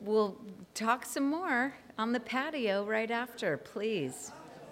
we'll talk some more on the patio right after, please.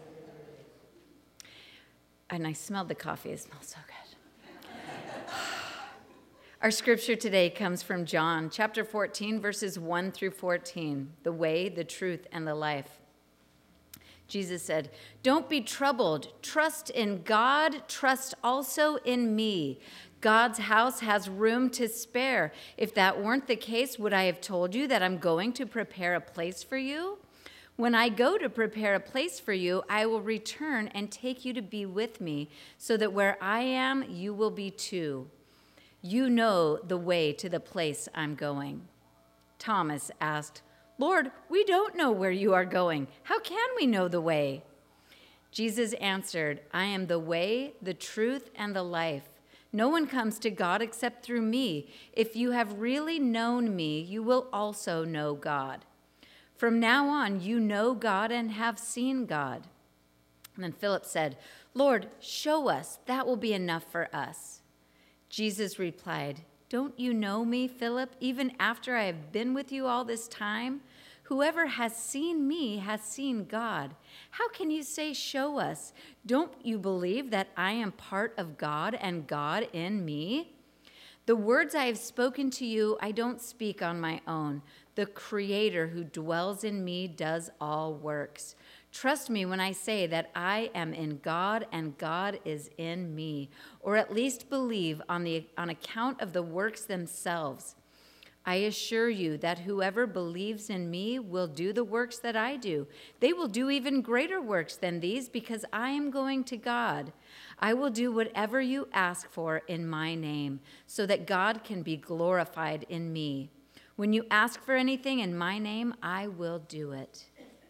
And I smelled the coffee. It smells so good. Our scripture today comes from John chapter 14, verses 1 through 14, the way, the truth, and the life. Jesus said, "Don't be troubled. Trust in God. Trust also in me. God's house has room to spare. If that weren't the case, would I have told you that I'm going to prepare a place for you? When I go to prepare a place for you, I will return and take you to be with me, so that where I am, you will be too. You know the way to the place I'm going." Thomas asked, "Lord, we don't know where you are going. How can we know the way?" Jesus answered, "I am the way, the truth, and the life. No one comes to God except through me. If you have really known me, you will also know God. From now on, you know God and have seen God." And then Philip said, "Lord, show us. That will be enough for us." Jesus replied, "Don't you know me, Philip, even after I have been with you all this time? Whoever has seen me has seen God. How can you say, 'Show us'? Don't you believe that I am part of God and God in me? The words I have spoken to you, I don't speak on my own. The Creator who dwells in me does all works. Trust me when I say that I am in God and God is in me, or at least believe on account of the works themselves. I assure you that whoever believes in me will do the works that I do. They will do even greater works than these, because I am going to God. I will do whatever you ask for in my name, so that God can be glorified in me. When you ask for anything in my name, I will do it."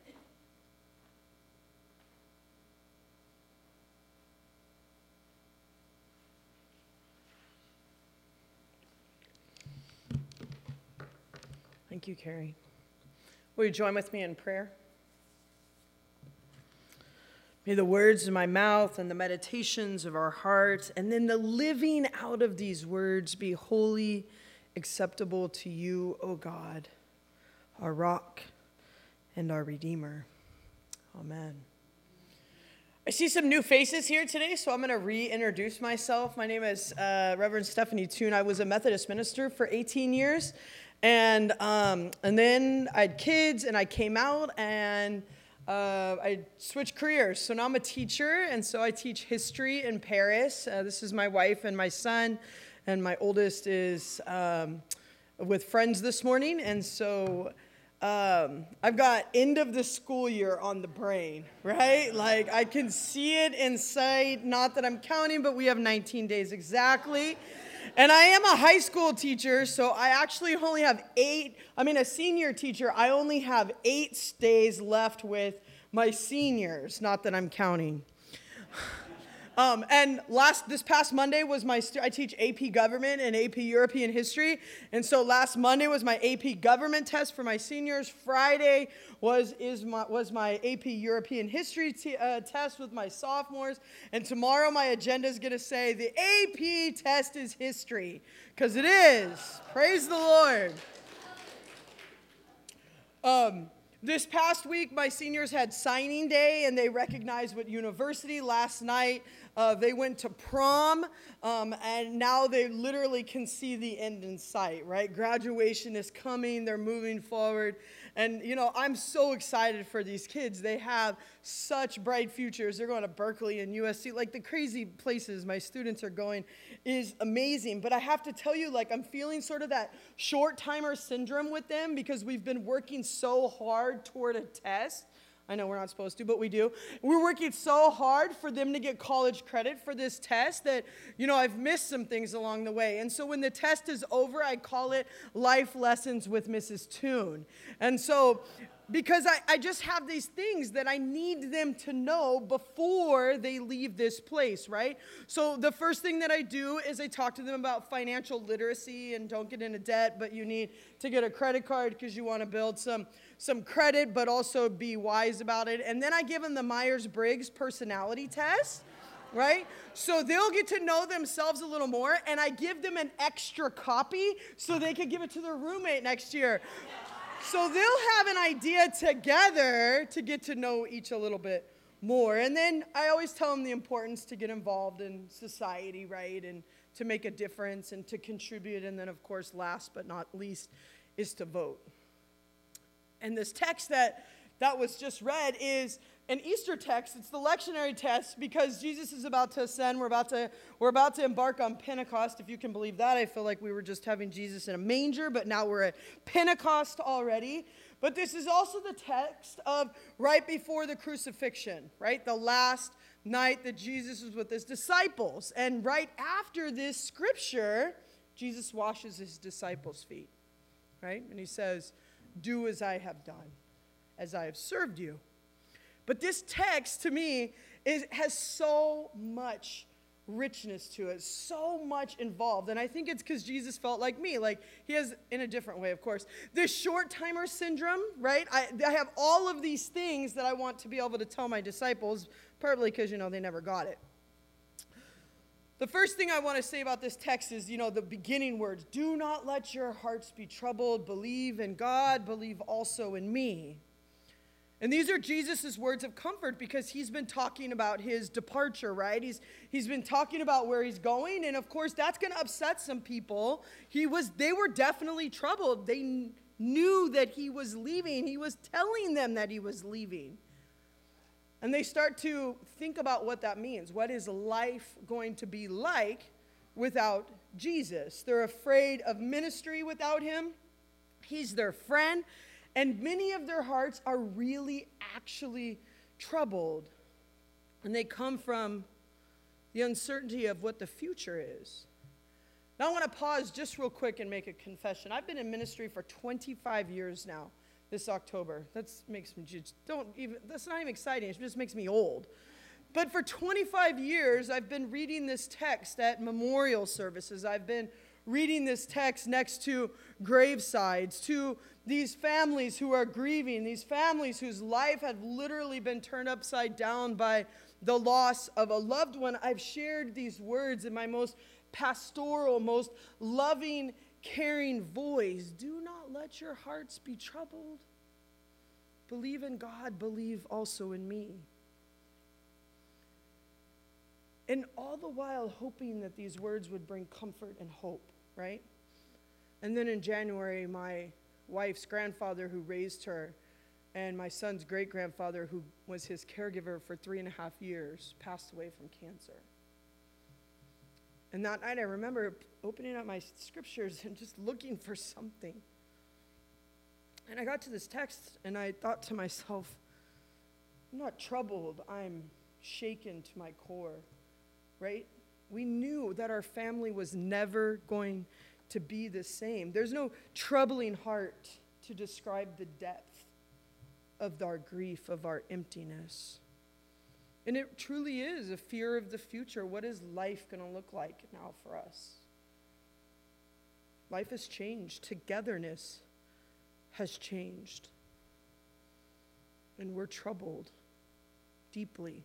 Thank you, Carrie. Will you join with me in prayer? May the words of my mouth and the meditations of our hearts, and then the living out of these words, be wholly acceptable to you, O God, our rock and our Redeemer. Amen. I see some new faces here today, so I'm going to reintroduce myself. My name is Reverend Stephanie Toon. I was a Methodist minister for 18 years. And then I had kids, and I came out, and I switched careers. So now I'm a teacher, and so I teach history in Paris. This is my wife and my son, and my oldest is with friends this morning. And so I've got end of the school year on the brain, right? Like, I can see it in sight. Not that I'm counting, but we have 19 days exactly. And I am a high school teacher, so I actually only have a senior teacher. I only have 8 days left with my seniors, not that I'm counting. And this past Monday was I teach AP Government and AP European History. And so last Monday was my AP Government test for my seniors. Friday was my AP European History test with my sophomores. And tomorrow my agenda is going to say the AP test is history, because it is. Praise the Lord. This past week, my seniors had signing day, and they recognized what university. Last night, they went to prom, and now they literally can see the end in sight, right? Graduation is coming. They're moving forward. And, I'm so excited for these kids. They have such bright futures. They're going to Berkeley and USC. Like, the crazy places my students are going is amazing. But I have to tell you, I'm feeling sort of that short-timer syndrome with them, because we've been working so hard toward a test. I know we're not supposed to, but we do. We're working so hard for them to get college credit for this test that, I've missed some things along the way. And so when the test is over, I call it Life Lessons with Mrs. Toon. And so, because I just have these things that I need them to know before they leave this place, right? So the first thing that I do is I talk to them about financial literacy, and don't get into debt, but you need to get a credit card because you want to build some credit, but also be wise about it. And then I give them the Myers-Briggs personality test, right? So they'll get to know themselves a little more, and I give them an extra copy so they can give it to their roommate next year. So they'll have an idea together to get to know each a little bit more. And then I always tell them the importance to get involved in society, right? And to make a difference and to contribute. And then, of course, last but not least, is to vote. And this text that was just read is an Easter text. It's the lectionary text because Jesus is about to ascend. We're about to embark on Pentecost, if you can believe that. I feel like we were just having Jesus in a manger, but now we're at Pentecost already. But this is also the text of right before the crucifixion, right? The last night that Jesus was with his disciples. And right after this scripture, Jesus washes his disciples' feet, right? And he says, "Do as I have done, as I have served you." But this text, to me, has so much richness to it, so much involved. And I think it's because Jesus felt like me. Like, he has, in a different way, of course, this short-timer syndrome, right? I have all of these things that I want to be able to tell my disciples, partly because, they never got it. The first thing I want to say about this text is, the beginning words. Do not let your hearts be troubled. Believe in God. Believe also in me. And these are Jesus' words of comfort because he's been talking about his departure, right? He's been talking about where he's going. And, of course, that's going to upset some people. They were definitely troubled. They knew that he was leaving. He was telling them that he was leaving. And they start to think about what that means. What is life going to be like without Jesus? They're afraid of ministry without him. He's their friend. And many of their hearts are really actually troubled. And they come from the uncertainty of what the future is. Now I want to pause just real quick and make a confession. I've been in ministry for 25 years now. This October. That's not even exciting. It just makes me old. But for 25 years, I've been reading this text at memorial services. I've been reading this text next to gravesides, to these families who are grieving, these families whose life had literally been turned upside down by the loss of a loved one. I've shared these words in my most pastoral, most loving, caring voice. Do not let your hearts be troubled. Believe in God, believe also in me. And all the while hoping that these words would bring comfort and hope, right? And then in January, my wife's grandfather who raised her and my son's great-grandfather who was his caregiver for 3.5 years passed away from cancer. And that night I remember opening up my scriptures and just looking for something. And I got to this text and I thought to myself, I'm not troubled, I'm shaken to my core, right? We knew that our family was never going to be the same. There's no troubling heart to describe the depth of our grief, of our emptiness. And it truly is a fear of the future. What is life going to look like now for us? Life has changed. Togetherness has changed. And we're troubled deeply.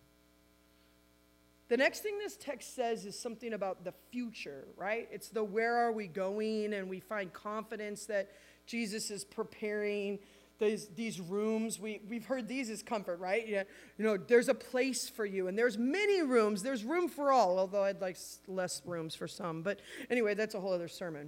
The next thing this text says is something about the future, right? It's the where are we going, and we find confidence that Jesus is preparing these rooms. We've heard these as comfort, right? There's a place for you, and there's many rooms. There's room for all, although I'd like less rooms for some. But anyway, that's a whole other sermon.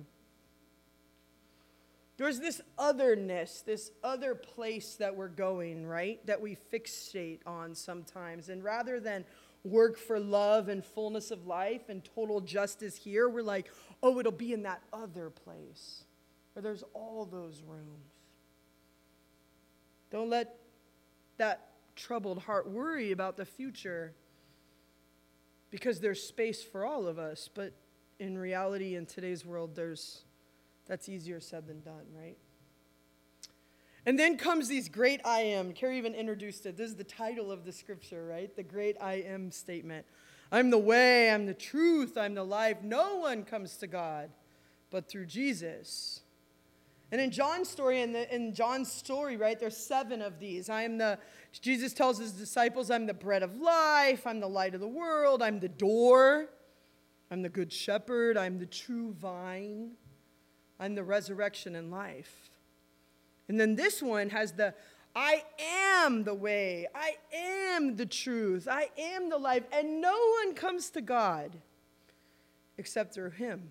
There's this otherness, this other place that we're going, right? That we fixate on sometimes. And rather than work for love and fullness of life and total justice here, we're like, oh, it'll be in that other place where there's all those rooms. Don't let that troubled heart worry about the future because there's space for all of us. But in reality, in today's world, that's easier said than done, right? And then comes these great I am. Carrie even introduced it. This is the title of the scripture, right? The great I am statement. I'm the way, I'm the truth, I'm the life. No one comes to God but through Jesus. And in John's story, right, there's 7 of these. Jesus tells his disciples, I'm the bread of life, I'm the light of the world, I'm the door, I'm the good shepherd, I'm the true vine, I'm the resurrection and life. And then this one has the I am the way, I am the truth, I am the life, and no one comes to God except through him.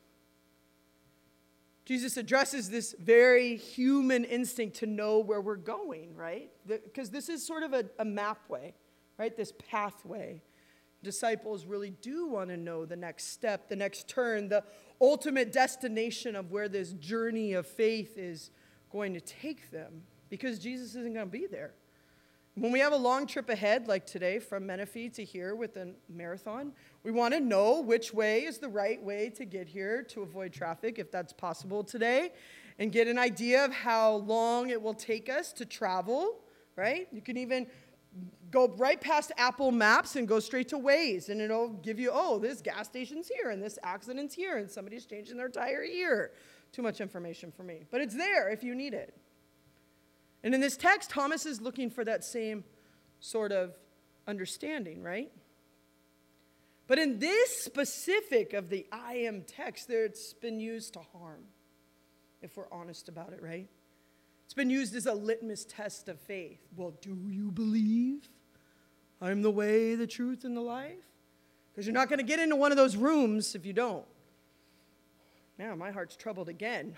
Jesus addresses this very human instinct to know where we're going, right? Because this is sort of a map way, right? This pathway. Disciples really do want to know the next step, the next turn, the ultimate destination of where this journey of faith is going to take them, because Jesus isn't going to be there. When we have a long trip ahead, like today from Menifee to here with a marathon, we want to know which way is the right way to get here to avoid traffic, if that's possible today, and get an idea of how long it will take us to travel, right? You can even go right past Apple Maps and go straight to Waze, and it'll give you, oh, this gas station's here, and this accident's here, and somebody's changing their tire here. Too much information for me. But it's there if you need it. And in this text, Thomas is looking for that same sort of understanding, right? But in this specific of the I am text, it's been used to harm, if we're honest about it, right? It's been used as a litmus test of faith. Well, do you believe I'm the way, the truth, and the life? Because you're not going to get into one of those rooms if you don't. Now, my heart's troubled again.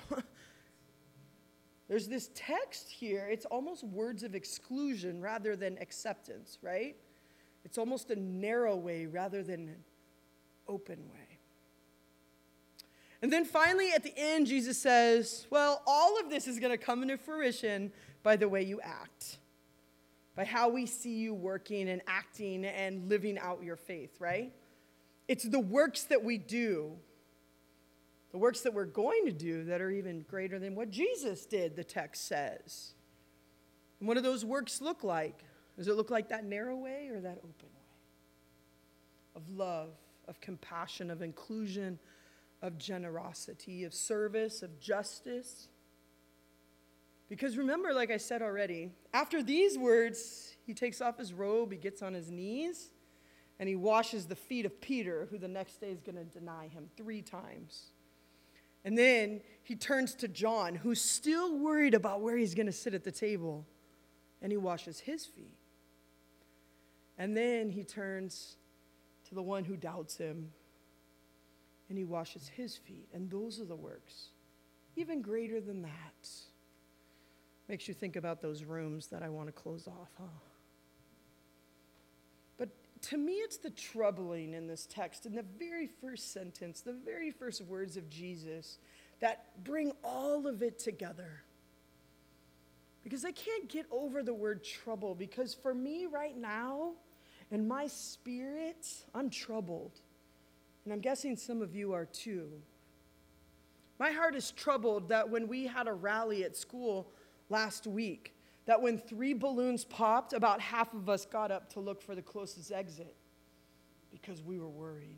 There's this text here. It's almost words of exclusion rather than acceptance, right? It's almost a narrow way rather than an open way. And then finally, at the end, Jesus says, well, all of this is going to come into fruition by the way you act, by how we see you working and acting and living out your faith, right? It's the works that we do, the works that we're going to do, that are even greater than what Jesus did, the text says. And what do those works look like? Does it look like that narrow way or that open way? Of love, of compassion, of inclusion, of generosity, of service, of justice. Because remember, like I said already, after these words, he takes off his robe, he gets on his knees, and he washes the feet of Peter, who the next day is going to deny him 3 times. And then he turns to John, who's still worried about where he's going to sit at the table, and he washes his feet. And then he turns to the one who doubts him, and he washes his feet. And those are the works, even greater than that. Makes you think about those rooms that I want to close off, huh? But to me, it's the troubling in this text, in the very first sentence, the very first words of Jesus, that bring all of it together. Because I can't get over the word trouble, because for me right now, in my spirit, I'm troubled. And I'm guessing some of you are too. My heart is troubled that when we had a rally at school last week, that when 3 balloons popped, about half of us got up to look for the closest exit because we were worried.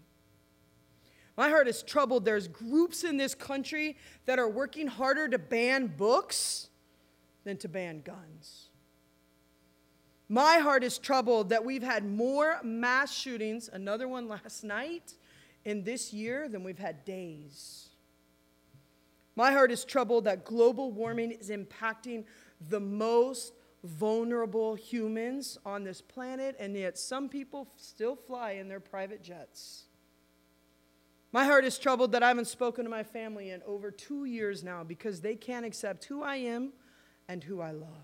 My heart is troubled. There's groups in this country that are working harder to ban books than to ban guns. My heart is troubled that we've had more mass shootings, another one last night, in this year than we've had days. My heart is troubled that global warming is impacting the most vulnerable humans on this planet, and yet some people still fly in their private jets. My heart is troubled that I haven't spoken to my family in over 2 years now because they can't accept who I am and who I love.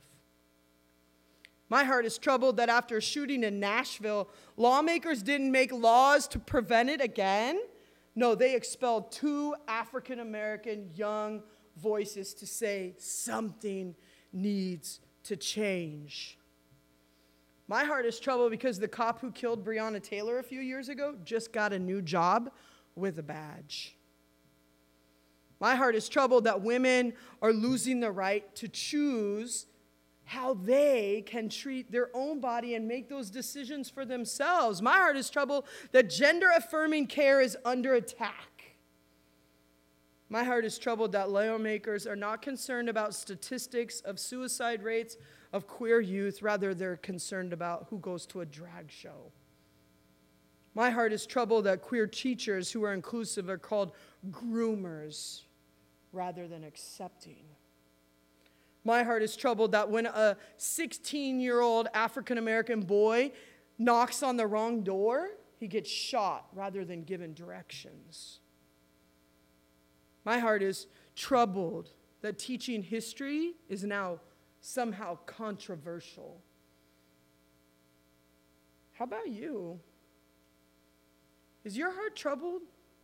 My heart is troubled that after a shooting in Nashville, lawmakers didn't make laws to prevent it again. No, they expelled 2 African-American young voices to say something needs to change. My heart is troubled because the cop who killed Breonna Taylor a few years ago just got a new job with a badge. My heart is troubled that women are losing the right to choose how they can treat their own body and make those decisions for themselves. My heart is troubled that gender-affirming care is under attack. My heart is troubled that lawmakers are not concerned about statistics of suicide rates of queer youth. Rather, they're concerned about who goes to a drag show. My heart is troubled that queer teachers who are inclusive are called groomers rather than accepting. My heart is troubled that when a 16-year-old African-American boy knocks on the wrong door, he gets shot rather than given directions. My heart is troubled that teaching history is now somehow controversial. How about you? Is your heart troubled?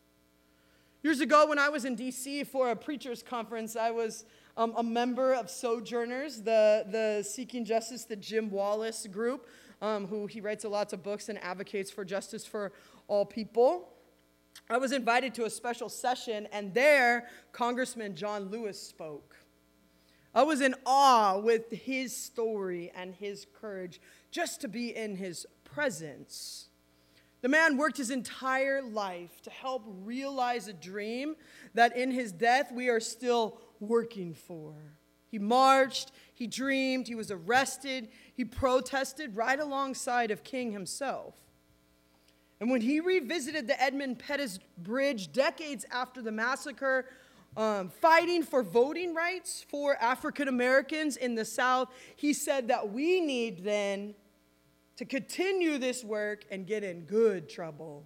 Years ago, when I was in D.C. for a preacher's conference, I was a member of Sojourners, the Seeking Justice, the Jim Wallace group, who he writes lots of books and advocates for justice for all people. I was invited to a special session, and there, Congressman John Lewis spoke. I was in awe with his story and his courage just to be in his presence. The man worked his entire life to help realize a dream that in his death we are still working for. He marched, he dreamed, he was arrested, he protested right alongside of King himself. And when he revisited the Edmund Pettus Bridge decades after the massacre, fighting for voting rights for African Americans in the South, he said that we need then to continue this work and get in good trouble.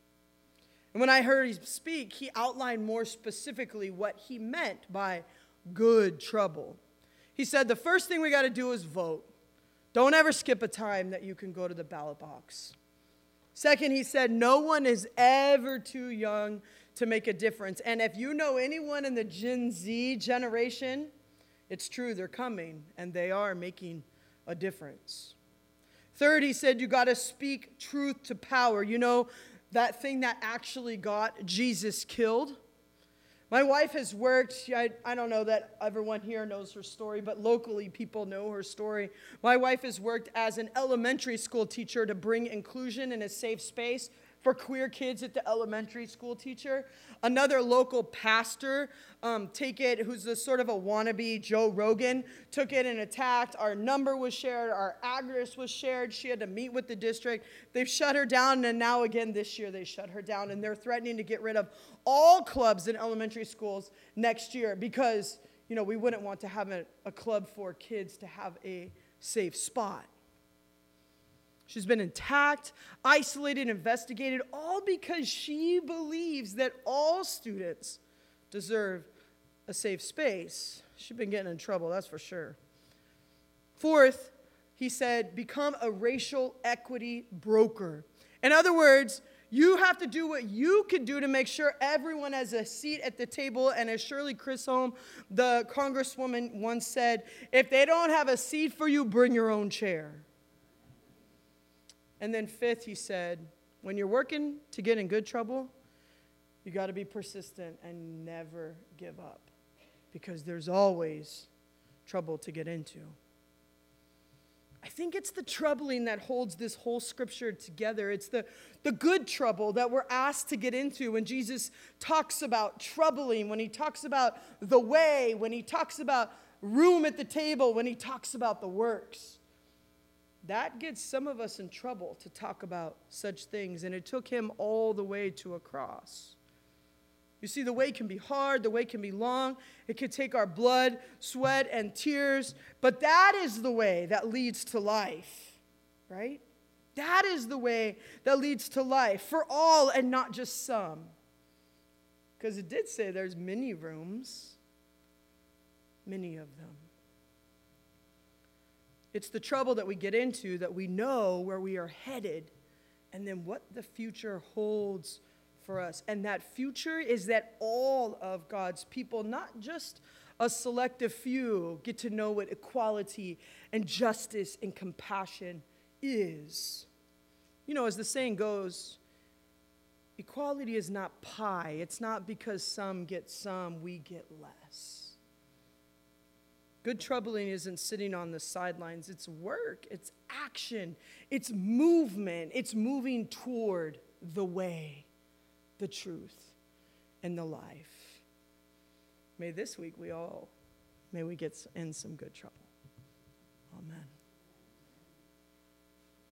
And when I heard him speak, he outlined more specifically what he meant by good trouble. He said, the first thing we got to do is vote. Don't ever skip a time that you can go to the ballot box. Second, he said, no one is ever too young to make a difference. And if you know anyone in the Gen Z generation, it's true, they're coming, and they are making a difference. Third, he said, you got to speak truth to power. You know, that thing that actually got Jesus killed? My wife has worked, I don't know that everyone here knows her story, but locally people know her story. My wife has worked as an elementary school teacher to bring inclusion in a safe space for queer kids at the elementary school teacher. Another local pastor, who's a sort of a wannabe Joe Rogan, took it and attacked. Our number was shared, our address was shared. She had to meet with the district. They've shut her down, and now again this year they shut her down, and they're threatening to get rid of all clubs in elementary schools next year because, we wouldn't want to have a club for kids to have a safe spot. She's been attacked, isolated, investigated, all because she believes that all students deserve a safe space. She's been getting in trouble, that's for sure. Fourth, he said, become a racial equity broker. In other words, you have to do what you can do to make sure everyone has a seat at the table. And as Shirley Chisholm, the congresswoman, once said, if they don't have a seat for you, bring your own chair. And then fifth, he said, when you're working to get in good trouble, you got to be persistent and never give up because there's always trouble to get into. I think it's the troubling that holds this whole scripture together. It's the good trouble that we're asked to get into when Jesus talks about troubling, when he talks about the way, when he talks about room at the table, when he talks about the works. That gets some of us in trouble to talk about such things, and it took him all the way to a cross. You see, the way can be hard, the way can be long, it can take our blood, sweat, and tears, but that is the way that leads to life, right? That is the way that leads to life for all and not just some. Because it did say there's many rooms, many of them. It's the trouble that we get into that we know where we are headed and then what the future holds for us. And that future is that all of God's people, not just a selective few, get to know what equality and justice and compassion is. As the saying goes, equality is not pie. It's not because some get some, we get less. Good troubling isn't sitting on the sidelines. It's work. It's action. It's movement. It's moving toward the way, the truth, and the life. May this week may we get in some good trouble. Amen.